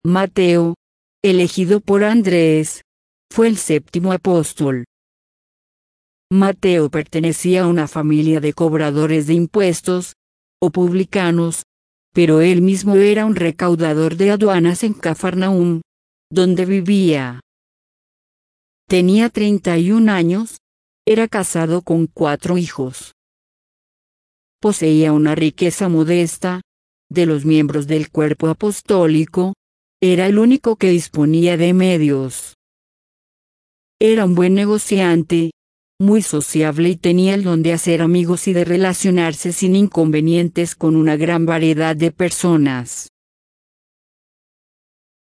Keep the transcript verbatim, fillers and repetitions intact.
Mateo, elegido por Andrés, fue el séptimo apóstol. Mateo pertenecía a una familia de cobradores de impuestos, o publicanos, pero él mismo era un recaudador de aduanas en Cafarnaúm, donde vivía. Tenía treinta y un años, era casado con cuatro hijos. Poseía una riqueza modesta, de los miembros del cuerpo apostólico, era el único que disponía de medios. Era un buen negociante, muy sociable y tenía el don de hacer amigos y de relacionarse sin inconvenientes con una gran variedad de personas.